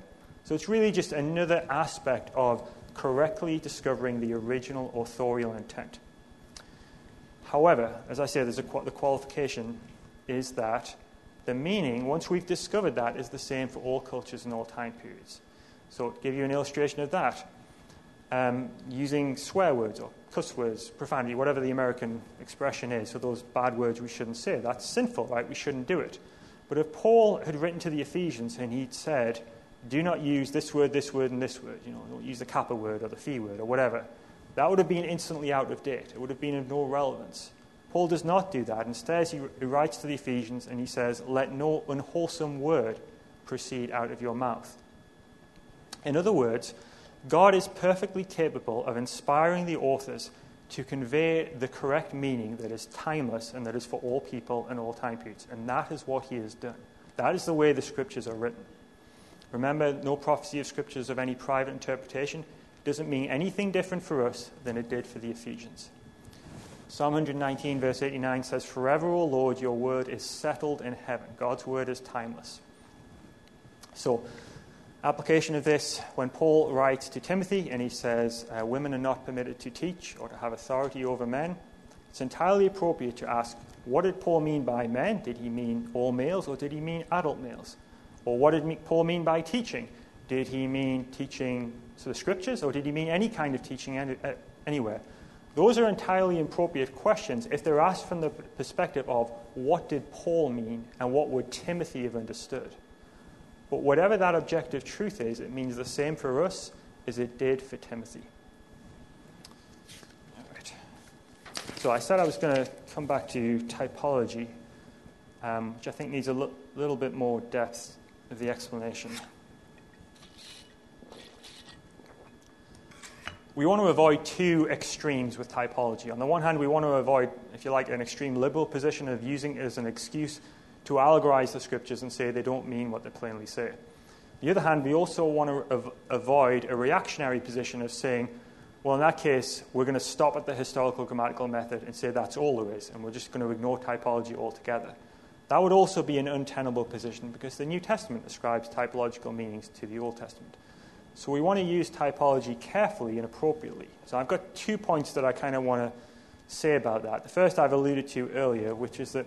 So it's really just another aspect of correctly discovering the original authorial intent. However, as I say, there's a, the qualification is that the meaning, once we've discovered that, is the same for all cultures and all time periods. So to give you an illustration of that, um, using swear words or cuss words, profanity, whatever the American expression is, so those bad words we shouldn't say, that's sinful, right? We shouldn't do it. But if Paul had written to the Ephesians and he'd said, do not use this word, this word, and this word, you know, don't use the kappa word or the phi word or whatever, that would have been instantly out of date. It would have been of no relevance. Paul does not do that. Instead, he writes to the Ephesians and he says, let no unwholesome word proceed out of your mouth. In other words, God is perfectly capable of inspiring the authors to convey the correct meaning that is timeless and that is for all people and all time periods. And that is what he has done. That is the way the Scriptures are written. Remember, no prophecy of Scriptures of any private interpretation doesn't mean anything different for us than it did for the Ephesians. Psalm one nineteen, verse eighty-nine says, forever, O Lord, your word is settled in heaven. God's word is timeless. So, application of this, when Paul writes to Timothy and he says, uh, women are not permitted to teach or to have authority over men, it's entirely appropriate to ask, what did Paul mean by men? Did he mean all males or did he mean adult males? Or what did Paul mean by teaching? Did he mean teaching so the Scriptures or did he mean any kind of teaching any, uh, anywhere? Those are entirely appropriate questions if they're asked from the perspective of what did Paul mean and what would Timothy have understood. But whatever that objective truth is, it means the same for us as it did for Timothy. All right. So I said I was going to come back to typology, um, which I think needs a l- little bit more depth of the explanation. We want to avoid two extremes with typology. On the one hand, we want to avoid, if you like, an extreme liberal position of using it as an excuse to allegorize the Scriptures and say they don't mean what they plainly say. On the other hand, we also want to av- avoid a reactionary position of saying, well, in that case, we're going to stop at the historical grammatical method and say that's all there is, and we're just going to ignore typology altogether. That would also be an untenable position because the New Testament ascribes typological meanings to the Old Testament. So we want to use typology carefully and appropriately. So I've got two points that I kind of want to say about that. The first I've alluded to earlier, which is that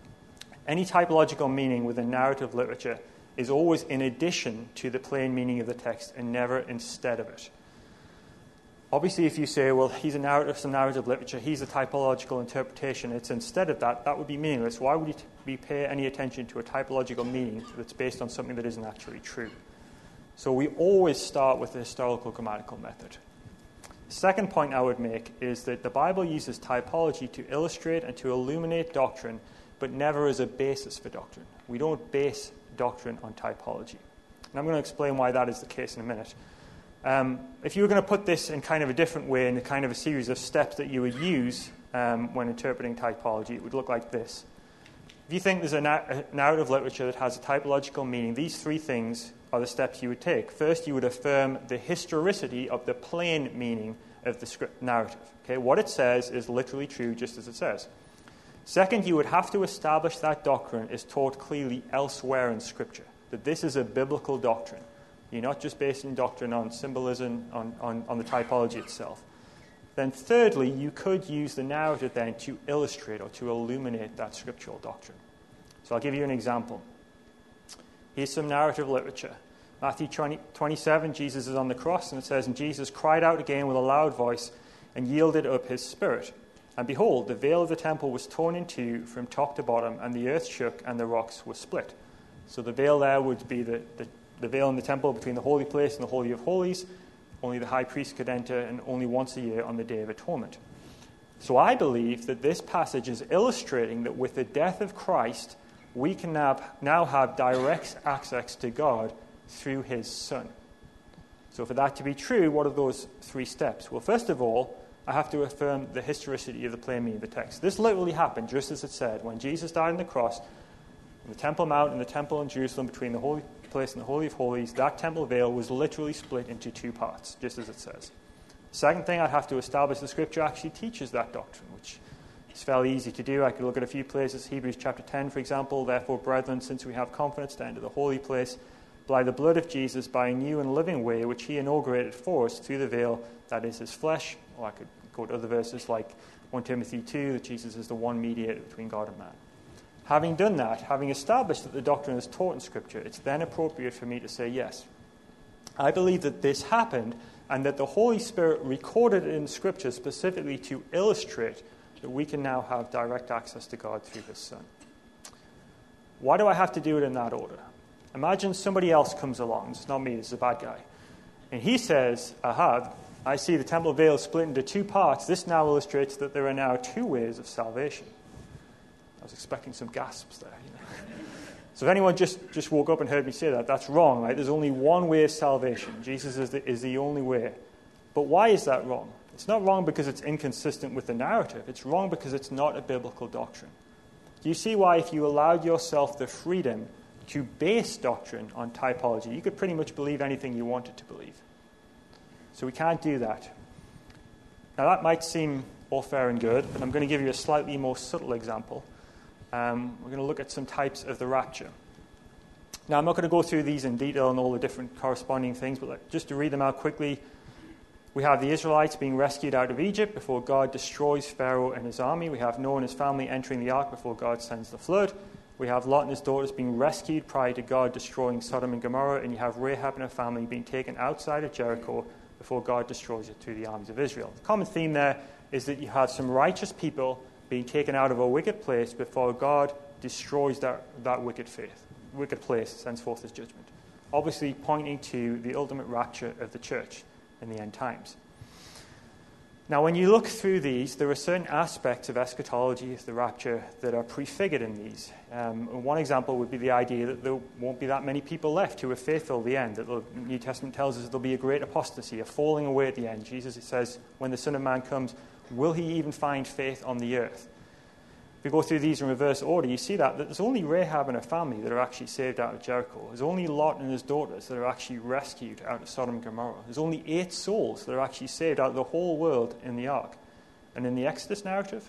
any typological meaning within narrative literature is always in addition to the plain meaning of the text and never instead of it. Obviously, if you say, well, he's a narrative, some narrative literature, he's a typological interpretation, it's instead of that, that would be meaningless. Why would we pay any attention to a typological meaning that's based on something that isn't actually true? So we always start with the historical grammatical method. The second point I would make is that the Bible uses typology to illustrate and to illuminate doctrine, but never as a basis for doctrine. We don't base doctrine on typology. And I'm going to explain why that is the case in a minute. Um, if you were going to put this in kind of a different way, in a kind of a series of steps that you would use um, when interpreting typology, it would look like this. If you think there's a, na- a narrative literature that has a typological meaning, these three things are the steps you would take. First, you would affirm the historicity of the plain meaning of the script narrative. Okay, what it says is literally true, just as it says. Second, you would have to establish that doctrine is taught clearly elsewhere in Scripture, that this is a biblical doctrine. You're not just basing doctrine on symbolism, on, on, on the typology itself. Then thirdly, you could use the narrative then to illustrate or to illuminate that scriptural doctrine. So I'll give you an example. Here's some narrative literature. Matthew twenty, twenty-seven, Jesus is on the cross, and it says, and Jesus cried out again with a loud voice and yielded up his spirit. And behold, the veil of the temple was torn in two from top to bottom, and the earth shook, and the rocks were split. So the veil there would be the, the, the veil in the temple between the holy place and the Holy of Holies. Only the high priest could enter, and only once a year on the Day of Atonement. So I believe that this passage is illustrating that with the death of Christ, we can now, now have direct access to God through his Son. So for that to be true, what are those three steps? Well, first of all, I have to affirm the historicity of the plain meaning of the text. This literally happened, just as it said. When Jesus died on the cross, on the Temple Mount and the temple in Jerusalem between the holy place and the Holy of Holies, that temple veil was literally split into two parts, just as it says. The second thing I'd have to establish, the Scripture actually teaches that doctrine, which is fairly easy to do. I could look at a few places, Hebrews chapter ten, for example. Therefore, brethren, since we have confidence to enter the holy place by the blood of Jesus, by a new and living way which he inaugurated for us through the veil that is his flesh. Or I could quote other verses like First Timothy two, that Jesus is the one mediator between God and man. Having done that, having established that the doctrine is taught in Scripture, it's then appropriate for me to say, yes, I believe that this happened and that the Holy Spirit recorded it in Scripture specifically to illustrate that we can now have direct access to God through his Son. Why do I have to do it in that order? Imagine somebody else comes along. It's not me, this is a bad guy. And he says, aha, I see the temple veil split into two parts. This now illustrates that there are now two ways of salvation. I was expecting some gasps there. You know? So if anyone just, just woke up and heard me say that, that's wrong. Right? There's only one way of salvation. Jesus is the, is the only way. But why is that wrong? It's not wrong because it's inconsistent with the narrative. It's wrong because it's not a biblical doctrine. Do you see why if you allowed yourself the freedom to base doctrine on typology, you could pretty much believe anything you wanted to believe? So we can't do that. Now that might seem all fair and good, but I'm going to give you a slightly more subtle example. Um, we're going to look at some types of the rapture. Now I'm not going to go through these in detail and all the different corresponding things, but just to read them out quickly, we have the Israelites being rescued out of Egypt before God destroys Pharaoh and his army. We have Noah and his family entering the ark before God sends the flood. We have Lot and his daughters being rescued prior to God destroying Sodom and Gomorrah. And you have Rahab and her family being taken outside of Jericho before God destroys it through the armies of Israel. The common theme there is that you have some righteous people being taken out of a wicked place before God destroys that, that wicked faith, wicked place, sends forth his judgment. Obviously pointing to the ultimate rapture of the church in the end times. Now, when you look through these, there are certain aspects of eschatology, the rapture, that are prefigured in these. Um, one example would be the idea that there won't be that many people left who are faithful at the end. That the New Testament tells us there'll be a great apostasy, a falling away at the end. Jesus says, when the Son of Man comes, will he even find faith on the earth? If we go through these in reverse order, you see that, that there's only Rahab and her family that are actually saved out of Jericho. There's only Lot and his daughters that are actually rescued out of Sodom and Gomorrah. There's only eight souls that are actually saved out of the whole world in the ark. And in the Exodus narrative,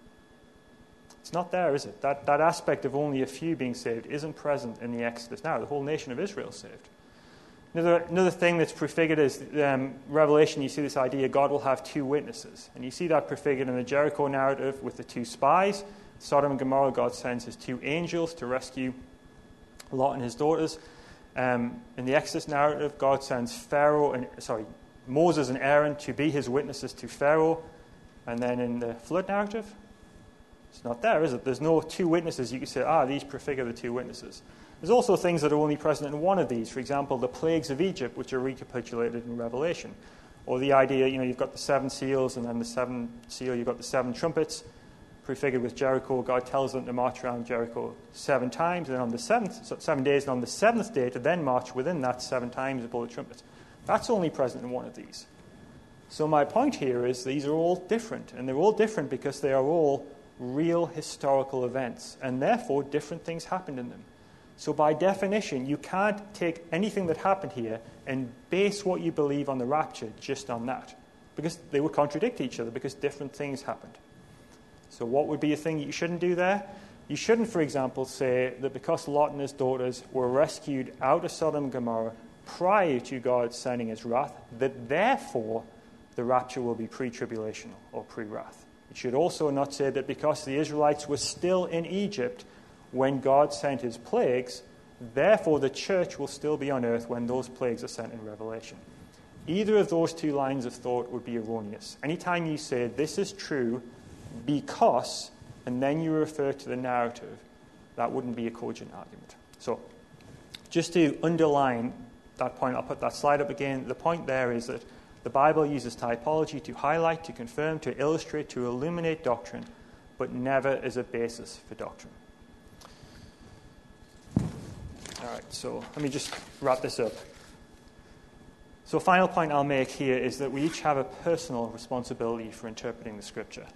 it's not there, is it? That, that aspect of only a few being saved isn't present in the Exodus now. The whole nation of Israel is saved. Another, another thing that's prefigured is um, Revelation. You see this idea God will have two witnesses. And you see that prefigured in the Jericho narrative with the two spies. Sodom and Gomorrah, God sends his two angels to rescue Lot and his daughters. Um, in the Exodus narrative, God sends Pharaoh and sorry Moses and Aaron to be his witnesses to Pharaoh. And then in the flood narrative, it's not there, is it? There's no two witnesses. You can say, ah, these prefigure the two witnesses. There's also things that are only present in one of these. For example, the plagues of Egypt, which are recapitulated in Revelation. Or the idea, you know, you've got the seven seals, and then the seven seal, you've got the seven trumpets. Prefigured with Jericho, God tells them to march around Jericho seven times, and on the seventh, so seven days, and on the seventh day to then march within that seven times and blow the trumpets. That's only present in one of these. So my point here is these are all different, and they're all different because they are all real historical events, and therefore different things happened in them. So by definition, you can't take anything that happened here and base what you believe on the rapture just on that, because they would contradict each other, because different things happened. So what would be a thing you shouldn't do there? You shouldn't, for example, say that because Lot and his daughters were rescued out of Sodom and Gomorrah prior to God sending his wrath, that therefore the rapture will be pre-tribulational or pre-wrath. You should also not say that because the Israelites were still in Egypt when God sent his plagues, therefore the church will still be on earth when those plagues are sent in Revelation. Either of those two lines of thought would be erroneous. Anytime you say this is true because, and then you refer to the narrative, that wouldn't be a cogent argument. So, just to underline that point, I'll put that slide up again. The point there is that the Bible uses typology to highlight, to confirm, to illustrate, to illuminate doctrine, but never as a basis for doctrine. All right, so let me just wrap this up. So a final point I'll make here is that we each have a personal responsibility for interpreting the Scripture.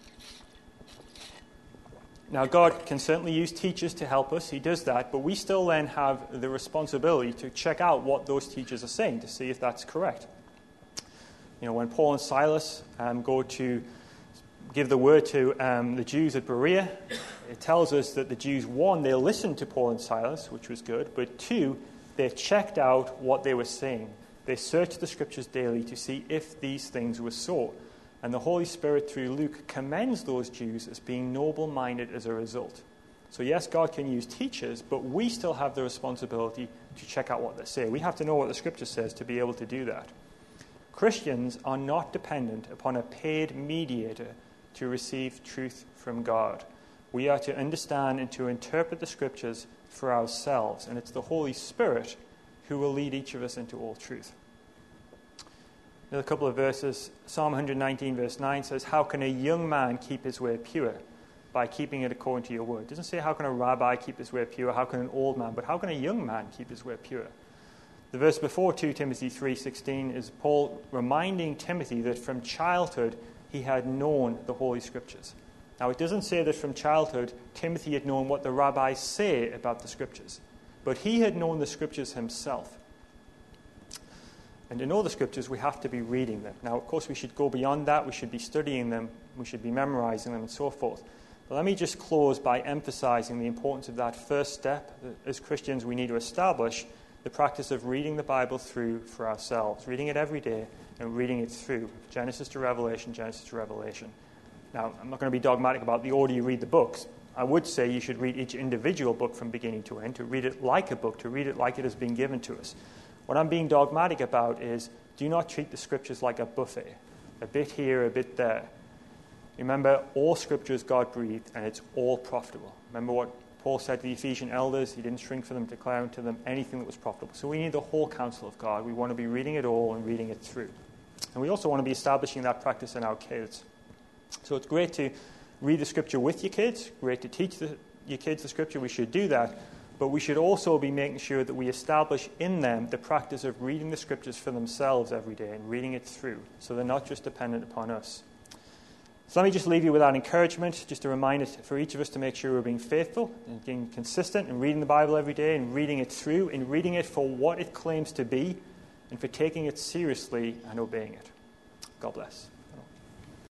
Now, God can certainly use teachers to help us. He does that. But we still then have the responsibility to check out what those teachers are saying to see if that's correct. You know, when Paul and Silas um, go to give the word to um, the Jews at Berea, it tells us that the Jews, one, they listened to Paul and Silas, which was good. But two, They checked out what they were saying. They searched the Scriptures daily to see if these things were so. And the Holy Spirit, through Luke, commends those Jews as being noble-minded as a result. So yes, God can use teachers, but we still have the responsibility to check out what they say. We have to know what the Scripture says to be able to do that. Christians are not dependent upon a paid mediator to receive truth from God. We are to understand and to interpret the Scriptures for ourselves, and it's the Holy Spirit who will lead each of us into all truth. Another couple of verses. Psalm one nineteen verse nine says, "How can a young man keep his way pure? By keeping it according to your word." It doesn't say how can a rabbi keep his way pure, how can an old man, but how can a young man keep his way pure? The verse before, Second Timothy three sixteen, is Paul reminding Timothy that from childhood he had known the Holy Scriptures. Now, it doesn't say that from childhood Timothy had known what the rabbis say about the Scriptures, but he had known the Scriptures himself. And to know the Scriptures, we have to be reading them. Now, of course, we should go beyond that. We should be studying them. We should be memorizing them and so forth. But let me just close by emphasizing the importance of that first step. As Christians, we need to establish the practice of reading the Bible through for ourselves, reading it every day and reading it through, Genesis to Revelation, Genesis to Revelation. Now, I'm not going to be dogmatic about the order you read the books. I would say you should read each individual book from beginning to end, to read it like a book, to read it like it has been given to us. What I'm being dogmatic about is do not treat the Scriptures like a buffet, a bit here, a bit there. Remember, all Scripture is God-breathed, and it's all profitable. Remember what Paul said to the Ephesian elders? He didn't shrink from them, declaring to them anything that was profitable. So we need the whole counsel of God. We want to be reading it all and reading it through. And we also want to be establishing that practice in our kids. So it's great to read the Scripture with your kids, great to teach the, your kids the Scripture. We should do that. But we should also be making sure that we establish in them the practice of reading the Scriptures for themselves every day and reading it through, so they're not just dependent upon us. So let me just leave you with that encouragement, just a reminder for each of us to make sure we're being faithful and being consistent in reading the Bible every day and reading it through, and reading it for what it claims to be, and for taking it seriously and obeying it. God bless.